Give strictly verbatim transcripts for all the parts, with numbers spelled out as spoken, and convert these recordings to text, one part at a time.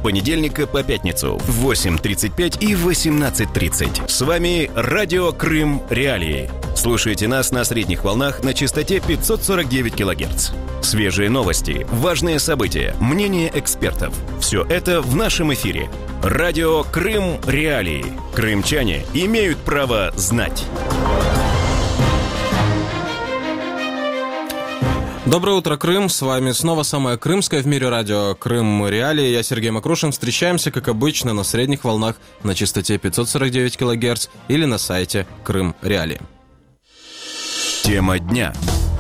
понедельника по пятницу в восемь тридцать пять и восемнадцать тридцать. С вами Радио Крым Реалии. Слушайте нас на средних волнах на частоте пятьсот сорок девять килогерц. Свежие новости, важные события, мнения экспертов. Все это в нашем эфире. Радио Крым Реалии. Крымчане имеют право знать. Доброе утро, Крым. С вами снова самое крымское в мире радио Крым Реалии. Я Сергей Макрушин. Встречаемся, как обычно, на средних волнах на частоте пятьсот сорок девять килогерц или на сайте Крым Реалии. Тема дня.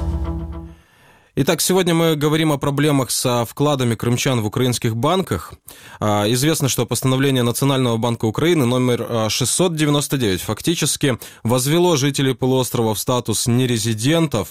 Итак, сегодня мы говорим о проблемах со вкладами крымчан в украинских банках. Известно, что постановление Национального банка Украины номер шестьсот девяносто девять фактически возвело жителей полуострова в статус нерезидентов,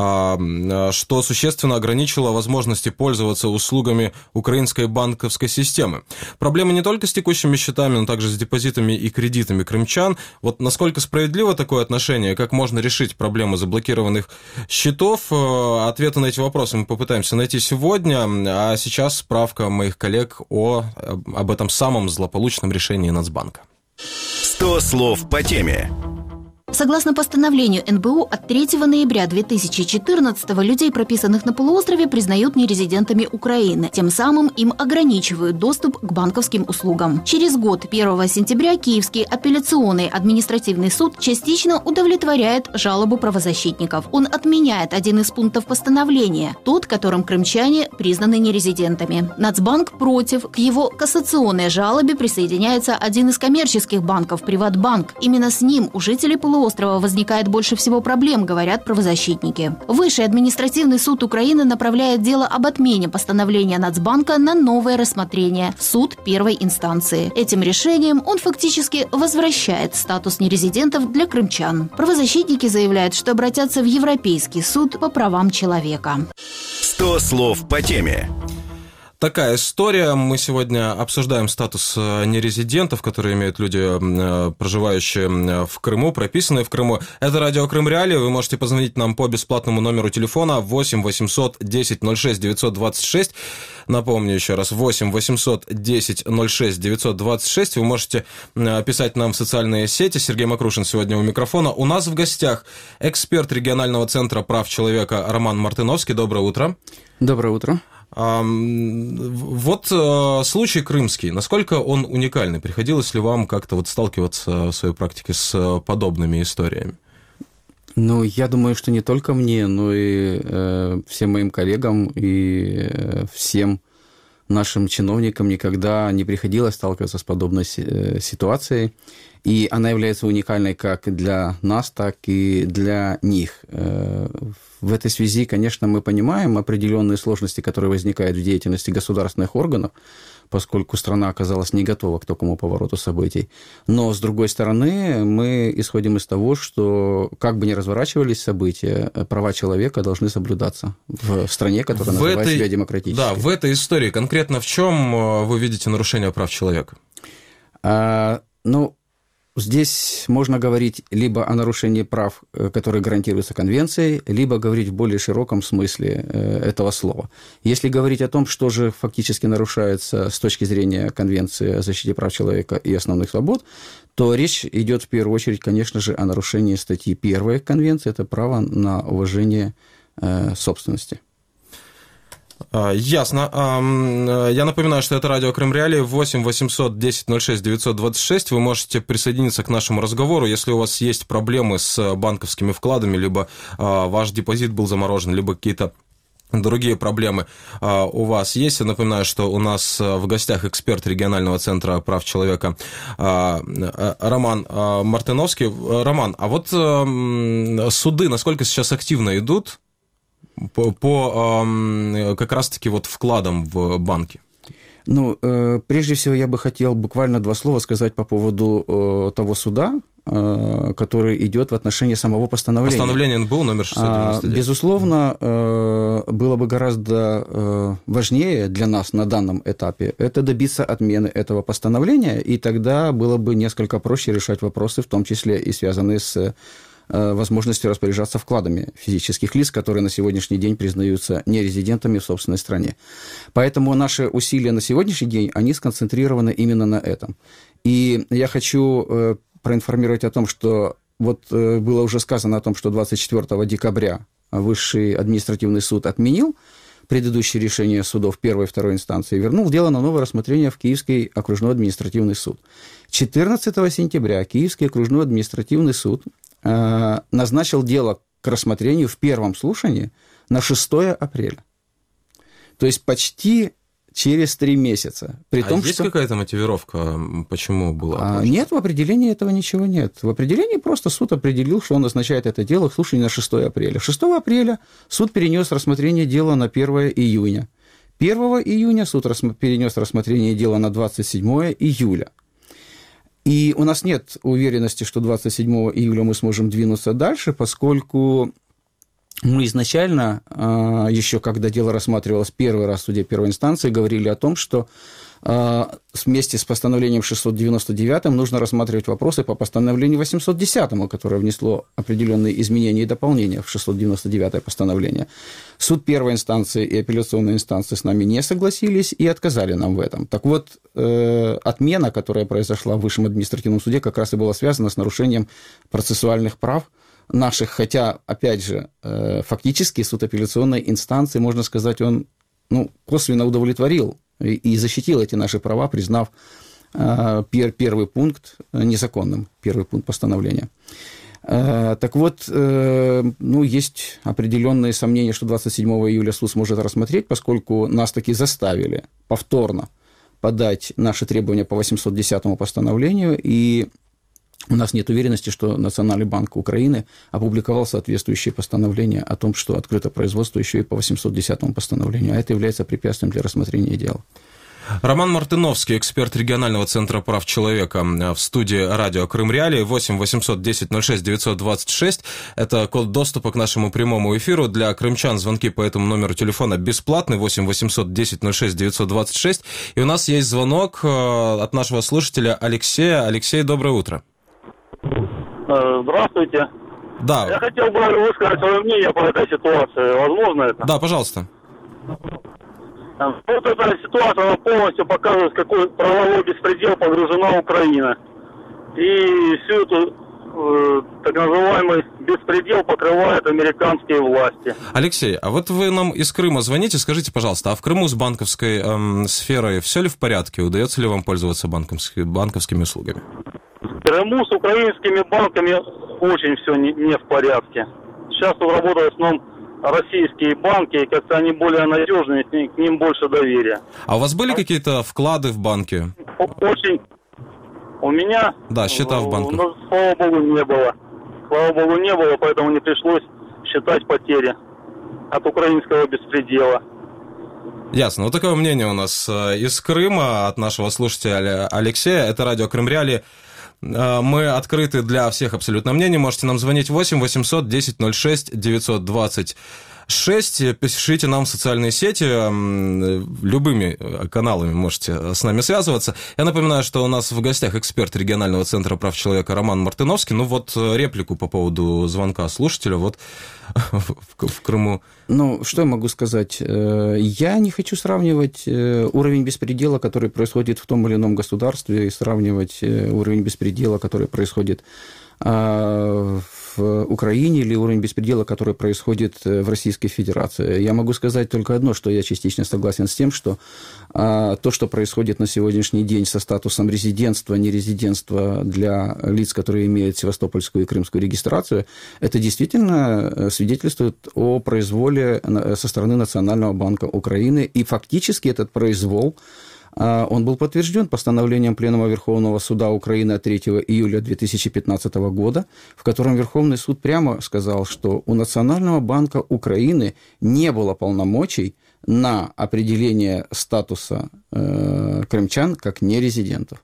что существенно ограничило возможности пользоваться услугами украинской банковской системы. Проблемы не только с текущими счетами, но также с депозитами и кредитами крымчан. Вот насколько справедливо такое отношение, как можно решить проблему заблокированных счетов, ответы на эти вопросы мы попытаемся найти сегодня, а сейчас справка моих коллег о, об этом самом злополучном решении Нацбанка. сто слов по теме. Согласно постановлению эн бэ у, от третьего ноября две тысячи четырнадцатого людей, прописанных на полуострове, признают нерезидентами Украины. Тем самым им ограничивают доступ к банковским услугам. Через год, первого сентября, Киевский апелляционный административный суд частично удовлетворяет жалобу правозащитников. Он отменяет один из пунктов постановления, тот, которым крымчане признаны нерезидентами. Нацбанк против. К его кассационной жалобе присоединяется один из коммерческих банков, Приватбанк. Именно с ним у жителей полуострова острова возникает больше всего проблем, говорят правозащитники. Высший административный суд Украины направляет дело об отмене постановления Нацбанка на новое рассмотрение в суд первой инстанции. Этим решением он фактически возвращает статус нерезидентов для крымчан. Правозащитники заявляют, что обратятся в Европейский суд по правам человека. сто слов по теме. Такая история. Мы сегодня обсуждаем статус нерезидентов, которые имеют люди, проживающие в Крыму, прописанные в Крыму. Это радио Крым Реалии. Вы можете позвонить нам по бесплатному номеру телефона восемь восемьсот десять ноль шесть девятьсот двадцать шесть. Напомню еще раз, восемь восемьсот десять ноль шесть девятьсот двадцать шесть. Вы можете писать нам в социальные сети. Сергей Макрушин сегодня у микрофона. У нас в гостях эксперт регионального центра прав человека Роман Мартыновский. Доброе утро. Доброе утро. Вот случай крымский, насколько он уникальный? Приходилось ли вам как-то вот сталкиваться в своей практике с подобными историями? Ну, я думаю, что не только мне, но и э, всем моим коллегам и э, всем нашим чиновникам никогда не приходилось сталкиваться с подобной ситуацией. И она является уникальной как для нас, так и для них. В этой связи, конечно, мы понимаем определенные сложности, которые возникают в деятельности государственных органов, поскольку страна оказалась не готова к такому повороту событий. Но, с другой стороны, мы исходим из того, что как бы ни разворачивались события, права человека должны соблюдаться в стране, которая в называет этой... себя демократической. Да, в этой истории конкретно в чем вы видите нарушение прав человека? А, ну, здесь можно говорить либо о нарушении прав, которые гарантируются Конвенцией, либо говорить в более широком смысле этого слова. Если говорить о том, что же фактически нарушается с точки зрения Конвенции о защите прав человека и основных свобод, то речь идет в первую очередь, конечно же, о нарушении статьи первой Конвенции, это право на уважение собственности. Ясно. Я напоминаю, что это радио Крым Реалии, восемь восемьсот десять ноль шесть девятьсот двадцать шесть. Вы можете присоединиться к нашему разговору, если у вас есть проблемы с банковскими вкладами, либо ваш депозит был заморожен, либо какие-то другие проблемы у вас есть. Я напоминаю, что у нас в гостях эксперт регионального центра прав человека Роман Мартыновский. Роман, а вот суды насколько сейчас активно идут по, по как раз-таки вот вкладам в банки? Ну, прежде всего, я бы хотел буквально два слова сказать по поводу того суда, который идет в отношении самого постановления. Постановление эн бэ у номер шестьсот девяносто девять. Безусловно, было бы гораздо важнее для нас на данном этапе это добиться отмены этого постановления, и тогда было бы несколько проще решать вопросы, в том числе и связанные с возможности распоряжаться вкладами физических лиц, которые на сегодняшний день признаются нерезидентами в собственной стране. Поэтому наши усилия на сегодняшний день, они сконцентрированы именно на этом. И я хочу проинформировать о том, что вот было уже сказано о том, что двадцать четвёртого декабря Высший административный суд отменил предыдущие решения судов первой и второй инстанции и вернул дело на новое рассмотрение в Киевский окружной административный суд. четырнадцатого сентября Киевский окружной административный суд э, назначил дело к рассмотрению в первом слушании на шестое апреля. То есть почти через три месяца. При а том, есть что... какая-то мотивировка, почему было? А, нет, в определении этого ничего нет. В определении просто суд определил, что он назначает это дело к слушанию на шестое апреля. шестого апреля суд перенес рассмотрение дела на первое июня. первого июня суд рассма... перенес рассмотрение дела на двадцать седьмое июля. И у нас нет уверенности, что двадцать седьмого июля мы сможем двинуться дальше, поскольку... Мы изначально, еще когда дело рассматривалось первый раз в суде первой инстанции, говорили о том, что вместе с постановлением шестьсот девяносто девятым нужно рассматривать вопросы по постановлению восемьсот десятому, которое внесло определенные изменения и дополнения в шестьсот девяносто девятое постановление. Суд первой инстанции и апелляционной инстанции с нами не согласились и отказали нам в этом. Так вот, отмена, которая произошла в Высшем административном суде, как раз и была связана с нарушением процессуальных прав наших, хотя, опять же, фактически суд апелляционной инстанции, можно сказать, он ну, косвенно удовлетворил и защитил эти наши права, признав первый пункт незаконным, первый пункт постановления. Так вот, ну, есть определенные сомнения, что двадцать седьмого июля суд сможет рассмотреть, поскольку нас таки заставили повторно подать наши требования по восемьсот десятому постановлению, и у нас нет уверенности, что Национальный банк Украины опубликовал соответствующее постановление о том, что открыто производство еще и по восемьсот десятому постановлению, а это является препятствием для рассмотрения дела. Роман Мартыновский, эксперт регионального центра прав человека, в студии радио Крым Реалии. Восемь восемьсот десять ноль шесть девятьсот двадцать шесть. Это код доступа к нашему прямому эфиру. Для крымчан звонки по этому номеру телефона бесплатны. восемь восемьсот десять ноль шесть девятьсот двадцать шесть. И у нас есть звонок от нашего слушателя Алексея. Алексей, доброе утро. Здравствуйте. Да. Я хотел бы высказать свое мнение по этой ситуации. Возможно это? Да, пожалуйста. Вот эта ситуация, она полностью показывает, в какой правовой беспредел погружена Украина. И всю эту э, так называемый беспредел покрывают американские власти. Алексей, а вот вы нам из Крыма звоните, скажите, пожалуйста, а в Крыму с банковской эм, сферой все ли в порядке? Удается ли вам пользоваться банковскими, банковскими услугами? В Крыму с украинскими банками очень все не, не в порядке. Сейчас тут работают в основном российские банки, и как-то они более надежные, к ним больше доверия. А у вас были какие-то вклады в банки? Очень. У меня... Да, счета в банках. Ну, слава богу, не было. Слава богу, не было, поэтому не пришлось считать потери от украинского беспредела. Ясно. Вот такое мнение у нас из Крыма от нашего слушателя Алексея. Это радио Крым Реалии. Мы открыты для всех абсолютно мнений. Можете нам звонить восемь восемьсот десять ноль шесть девятьсот двадцать шесть. Пишите нам в социальные сети. Любыми каналами можете с нами связываться. Я напоминаю, что у нас в гостях эксперт регионального центра прав человека Роман Мартыновский. Ну вот реплику по поводу звонка слушателя. Вот в, в Крыму. Ну, что я могу сказать? Я не хочу сравнивать уровень беспредела, который происходит в том или ином государстве, и сравнивать уровень беспредела, который происходит в Украине, или уровень беспредела, который происходит в Российской Федерации. Я могу сказать только одно, что я частично согласен с тем, что то, что происходит на сегодняшний день со статусом резидентства, нерезидентства для лиц, которые имеют севастопольскую и крымскую регистрацию, это действительно свидетельствует о произволе со стороны Национального банка Украины, и фактически этот произвол он был подтвержден постановлением Пленума Верховного Суда Украины от третьего июля две тысячи пятнадцатого года, в котором Верховный суд прямо сказал, что у Национального банка Украины не было полномочий на определение статуса э, крымчан как нерезидентов.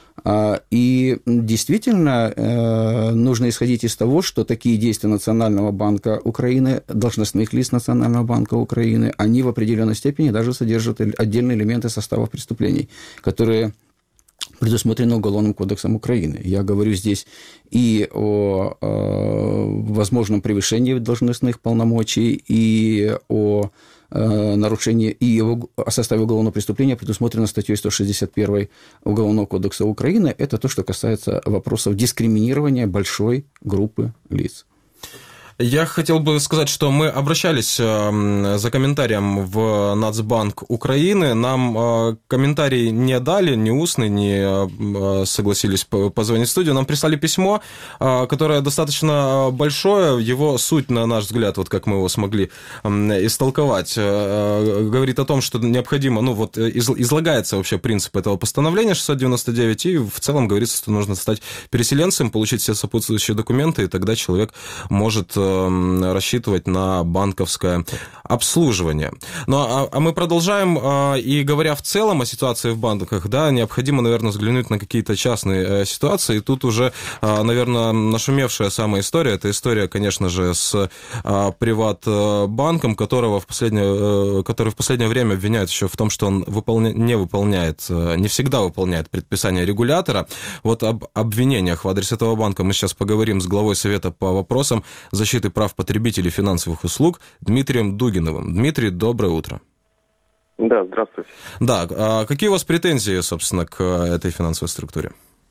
И действительно нужно исходить из того, что такие действия Национального банка Украины, должностных лиц Национального банка Украины, они в определенной степени даже содержат отдельные элементы состава преступлений, которые предусмотрено Уголовным кодексом Украины. Я говорю здесь и о, о возможном превышении должностных полномочий, и о нарушении, и о составе уголовного преступления, предусмотрено статьей сто шестьдесят один Уголовного кодекса Украины. Это то, что касается вопросов дискриминирования большой группы лиц. Я хотел бы сказать, что мы обращались за комментарием в Нацбанк Украины. Нам комментарий не дали, ни устный, не согласились позвонить в студию. Нам прислали письмо, которое достаточно большое. Его суть, на наш взгляд, вот как мы его смогли истолковать, говорит о том, что необходимо, ну вот излагается вообще принцип этого постановления шестьсот девяносто девять, и в целом говорится, что нужно стать переселенцем, получить все сопутствующие документы, и тогда человек может рассчитывать на банковское обслуживание. Ну, а, а мы продолжаем, и говоря в целом о ситуации в банках, да, необходимо, наверное, взглянуть на какие-то частные ситуации. И тут уже, наверное, нашумевшая самая история, это история, конечно же, с Приватбанком, которого в последнее, который в последнее время обвиняют еще в том, что он выполня, не выполняет, не всегда выполняет предписания регулятора. Вот об обвинениях в адрес этого банка мы сейчас поговорим с главой Совета по вопросам защиты прав потребителей финансовых услуг Дмитрием Дугиновым. Дмитрий, доброе утро. Да, здравствуйте. Да, а какие у вас претензии, собственно, к этой финансовой структуре?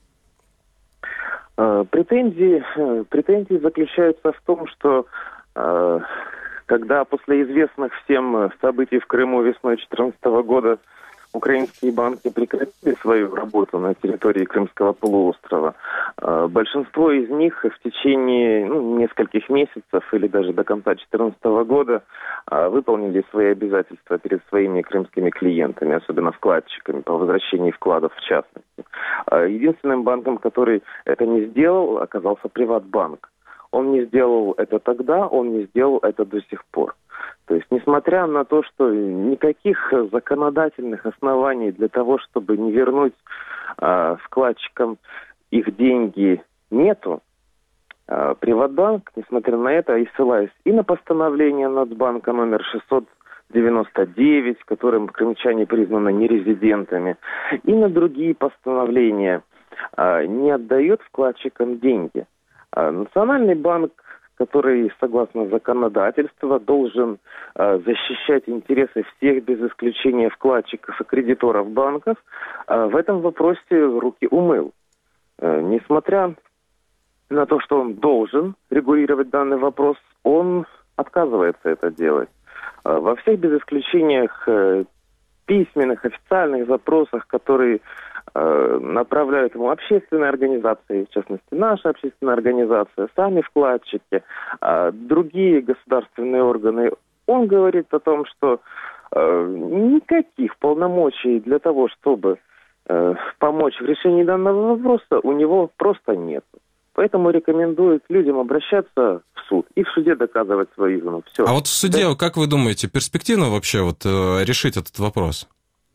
Претензии, претензии заключаются в том, что когда после известных всем событий в Крыму весной две тысячи четырнадцатого года украинские банки прекратили свою работу на территории Крымского полуострова, большинство из них в течение ну, нескольких месяцев или даже до конца две тысячи четырнадцатого года выполнили свои обязательства перед своими крымскими клиентами, особенно вкладчиками, по возвращении вкладов в частности. Единственным банком, который это не сделал, оказался Приватбанк. Он не сделал это тогда, он не сделал это до сих пор. То есть, несмотря на то, что никаких законодательных оснований для того, чтобы не вернуть э, вкладчикам их деньги, нету, э, Приватбанк, несмотря на это, и ссылаясь и на постановление Нацбанка номер шестьсот девяносто девять, которым крымчане признаны нерезидентами, и на другие постановления, э, не отдает вкладчикам деньги. Э, Национальный банк, который, согласно законодательству, должен э, защищать интересы всех, без исключения вкладчиков и кредиторов банков, э, в этом вопросе руки умыл. Э, несмотря на то, что он должен регулировать данный вопрос, он отказывается это делать. Э, во всех, без исключениях, э, письменных, официальных запросах, которые э, направляют ему общественные организации, в частности, наша общественная организация, сами вкладчики, э, другие государственные органы, он говорит о том, что э, никаких полномочий для того, чтобы э, помочь в решении данного вопроса, у него просто нет. Поэтому рекомендует людям обращаться в суд и в суде доказывать свою вину. Все. А вот в суде, да? Как вы думаете, перспективно вообще вот решить этот вопрос?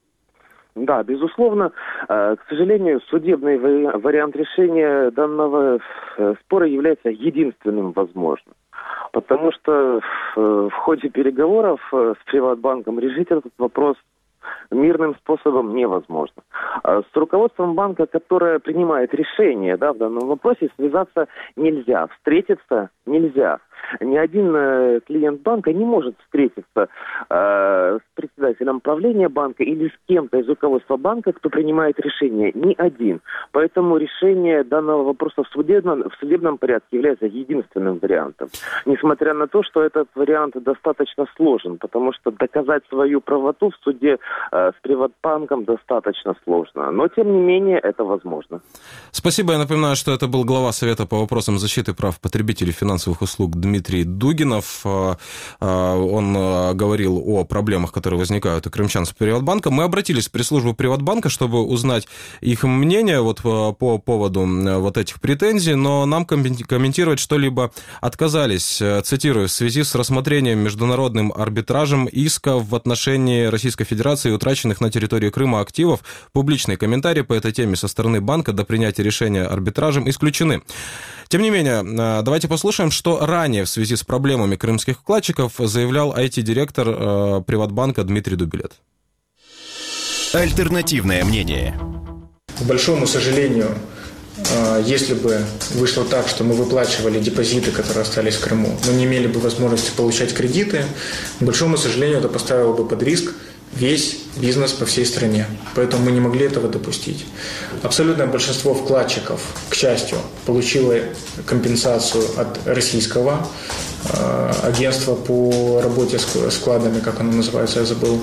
Да, безусловно. К сожалению, судебный вариант решения данного спора является единственным возможным. Потому что в ходе переговоров с Приватбанком решить этот вопрос мирным способом невозможно. С руководством банка, которое принимает решение, да, в данном вопросе, связаться нельзя, встретиться нельзя. Ни один э, клиент банка не может встретиться э, с председателем правления банка или с кем-то из руководства банка, кто принимает решение. Ни один. Поэтому решение данного вопроса в судебном, в судебном порядке является единственным вариантом. Несмотря на то, что этот вариант достаточно сложен, потому что доказать свою правоту в суде э, с Приватбанком достаточно сложно. Но, тем не менее, это возможно. Спасибо. Я напоминаю, что это был глава Совета по вопросам защиты прав потребителей финансовых услуг Дмитрий Дугинов. Он говорил о проблемах, которые возникают у крымчан с Приватбанком. Мы обратились в пресс-службу Приватбанка, чтобы узнать их мнение вот по поводу вот этих претензий, но нам комментировать что-либо отказались. Цитирую: в связи с рассмотрением международным арбитражем иска в отношении Российской Федерации утраченных на территории Крыма активов, публичные комментарии по этой теме со стороны банка до принятия решения арбитражем исключены. Тем не менее, давайте послушаем, что ранее в связи с проблемами крымских вкладчиков заявлял ай ти-директор Приватбанка Дмитрий Дубилет. Альтернативное мнение. К большому сожалению, если бы вышло так, что мы выплачивали депозиты, которые остались в Крыму, мы не имели бы возможности получать кредиты, к большому сожалению, это поставило бы под риск весь бизнес по всей стране. Поэтому мы не могли этого допустить. Абсолютное большинство вкладчиков, к счастью, получило компенсацию от российского э, агентства по работе с вкладами, как оно называется, я забыл.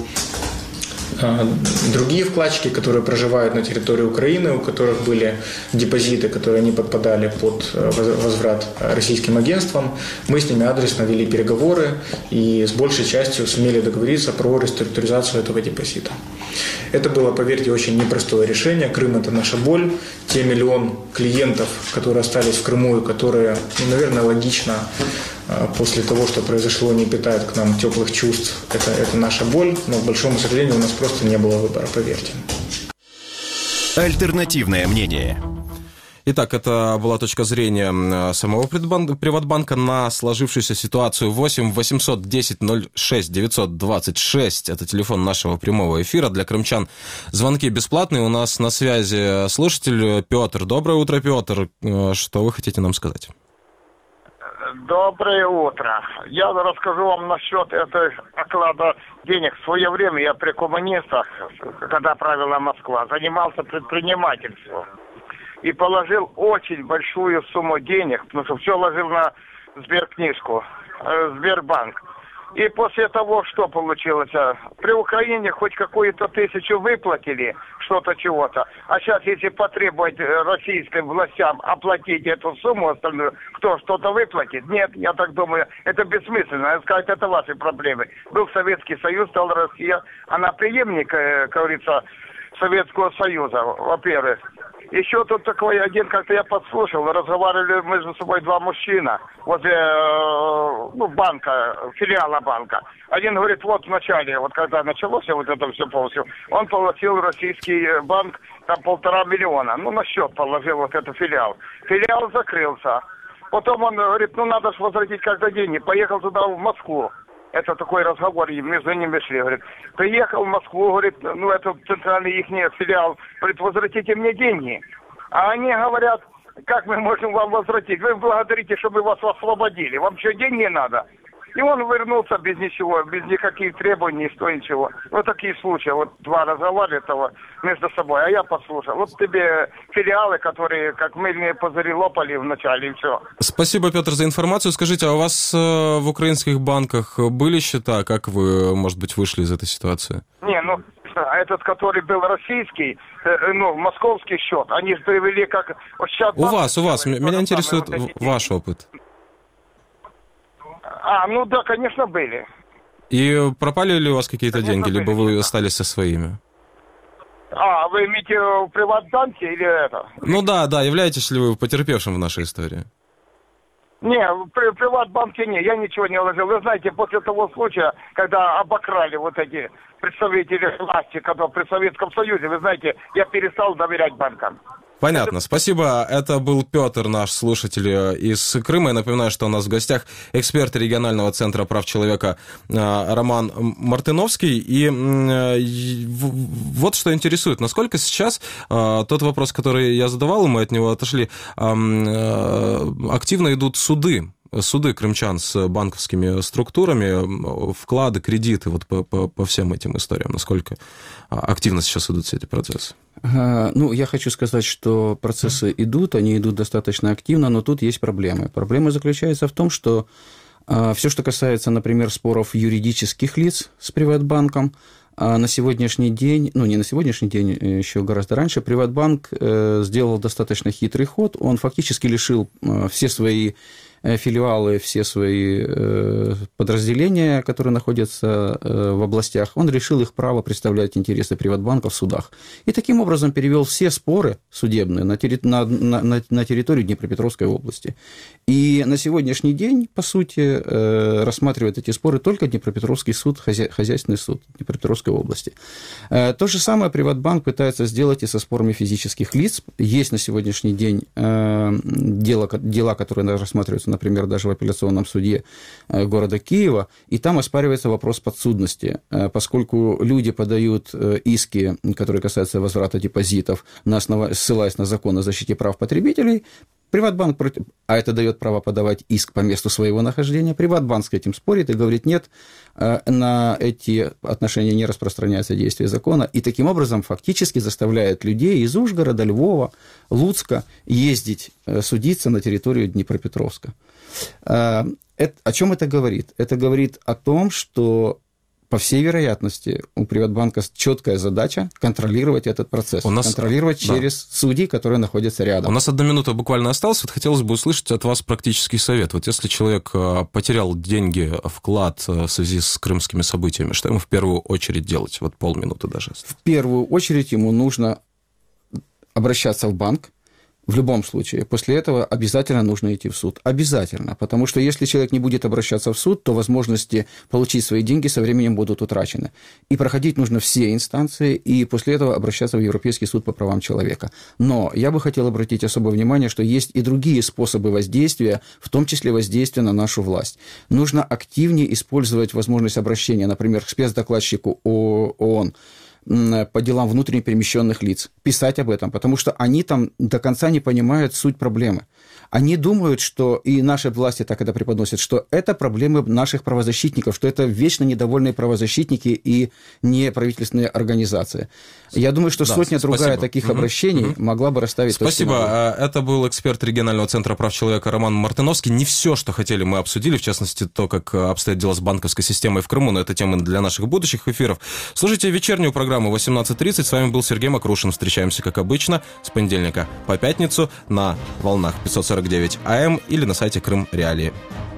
Другие вкладчики, которые проживают на территории Украины, у которых были депозиты, которые не подпадали под возврат российским агентствам, мы с ними адресно вели переговоры и с большей частью сумели договориться про реструктуризацию этого депозита. Это было, поверьте, очень непростое решение. Крым – это наша боль. Те миллион клиентов, которые остались в Крыму и которые, ну, наверное, логично после того, что произошло, не питают к нам теплых чувств. Это, это наша боль, но, к большому сожалению, у нас просто не было выбора, поверьте. Альтернативное мнение. Итак, это была точка зрения самого Приватбанка на сложившуюся ситуацию. Восемь восемьсот десять ноль шесть девятьсот двадцать шесть. Это телефон нашего прямого эфира. Для крымчан звонки бесплатные. У нас на связи слушатель Петр. Доброе утро, Петр. Что вы хотите нам сказать? Доброе утро. Я расскажу вам насчет этого оклада денег. В свое время я при коммунистах, когда правила Москва, занимался предпринимательством. И положил очень большую сумму денег, потому что все ложил на сберкнижку, э, Сбербанк. И после того, что получилось? При Украине хоть какую-то тысячу выплатили, что-то чего-то. А сейчас, если потребовать российским властям оплатить эту сумму остальную, кто что-то выплатит? Нет, я так думаю, это бессмысленно. Я сказать, это ваши проблемы. Был Советский Союз, стал Россия. Она преемник, как говорится, Советского Союза, во-первых. Еще тут такой один, как-то я подслушал, разговаривали между собой два мужчина возле ну, банка, филиала банка. Один говорит, вот в начале, вот когда началось вот это все полностью, он получил российский банк там полтора миллиона, ну на счет положил вот этот филиал. Филиал закрылся. Потом он говорит, ну надо же возвратить каждый день, и поехал туда в Москву. Это такой разговор, и между ними шли. Говорит, приехал в Москву, говорит, ну это центральный их филиал, говорит, возвратите мне деньги. А они говорят, как мы можем вам возвратить? Вы благодарите, чтобы вас освободили. Вам что, деньги надо? И он вернулся без ничего, без никаких требований, что ничего. Вот такие случаи. Вот два разговаривали этого между собой, а я послушал. Вот тебе филиалы, которые как мыльные пузыри лопали вначале, и все. Спасибо, Петр, за информацию. Скажите, а у вас в украинских банках были счета? Как вы, может быть, вышли из этой ситуации? Не, ну, этот, который был российский, ну, московский счет, они же привели как... Вот сейчас у вас, у вас. Меня интересует вот ваш опыт. А, ну да, конечно, были. И пропали ли у вас какие-то конечно, деньги, были, либо вы да. остались со своими? А, вы имеете в Приватбанке или это? Ну да, да, являетесь ли вы потерпевшим в нашей истории? Не, при Приватбанке не, я ничего не вложил. Вы знаете, после того случая, когда обокрали вот эти представители власти, когда при Советском Союзе, вы знаете, я перестал доверять банкам. Понятно, спасибо. Это был Петр, наш слушатель из Крыма. Я напоминаю, что у нас в гостях эксперт регионального центра прав человека Роман Мартыновский. И вот что интересует. Насколько сейчас тот вопрос, который я задавал, и мы от него отошли, активно идут суды. Суды крымчан с банковскими структурами, вклады, кредиты, вот по, по, по всем этим историям. Насколько активно сейчас идут все эти процессы? Ну, я хочу сказать, что процессы идут, они идут достаточно активно, но тут есть проблемы. Проблема заключается в том, что все, что касается, например, споров юридических лиц с Приватбанком, на сегодняшний день, ну, не на сегодняшний день, еще гораздо раньше, Приватбанк сделал достаточно хитрый ход. Он фактически лишил все свои филиалы, все свои подразделения, которые находятся в областях, он решил их право представлять интересы Приватбанка в судах. И таким образом перевел все споры судебные на, терри... на, на, на территорию Днепропетровской области. И на сегодняшний день, по сути, рассматривает эти споры только Днепропетровский суд, хозя... хозяйственный суд Днепропетровской области. То же самое Приватбанк пытается сделать и со спорами физических лиц. Есть на сегодняшний день дела, дела которые рассматриваются оспаривается, например, даже в апелляционном суде города Киева, и там оспаривается вопрос подсудности, поскольку люди подают иски, которые касаются возврата депозитов, на основ... ссылаясь на закон о защите прав потребителей. Приватбанк, а это дает право подавать иск по месту своего нахождения, Приватбанк с этим спорит и говорит, нет, на эти отношения не распространяется действие закона, и таким образом фактически заставляет людей из Ужгорода, Львова, Луцка ездить судиться на территорию Днепропетровска. О чем это говорит? Это говорит о том, что по всей вероятности, у Приватбанка четкая задача контролировать этот процесс, у нас... контролировать да. через судей, которые находятся рядом. У нас одна минута буквально осталась. Вот хотелось бы услышать от вас практический совет. Вот если человек потерял деньги, вклад в связи с крымскими событиями, что ему в первую очередь делать? Вот полминуты даже. В первую очередь ему нужно обращаться в банк. В любом случае, после этого обязательно нужно идти в суд. Обязательно. Потому что если человек не будет обращаться в суд, то возможности получить свои деньги со временем будут утрачены. И проходить нужно все инстанции, и после этого обращаться в Европейский суд по правам человека. Но я бы хотел обратить особое внимание, что есть и другие способы воздействия, в том числе воздействия на нашу власть. Нужно активнее использовать возможность обращения, например, к спецдокладчику ООН по делам внутренне перемещенных лиц, писать об этом, потому что они там до конца не понимают суть проблемы. Они думают, что, и наши власти так это преподносят, что это проблемы наших правозащитников, что это вечно недовольные правозащитники и неправительственные организации. Я думаю, что да, сотня спасибо. другая таких угу. обращений угу. могла бы расставить... Спасибо. Это был эксперт регионального центра прав человека Роман Мартыновский. Не все, что хотели, мы обсудили, в частности, то, как обстоят дела с банковской системой в Крыму, но это тема для наших будущих эфиров. Слушайте вечернюю программу восемнадцать тридцать. С вами был Сергей Макрушин. Встречаемся, как обычно, с понедельника по пятницу на волнах пятьсот сорок девять эй эм или на сайте Крым Реалии.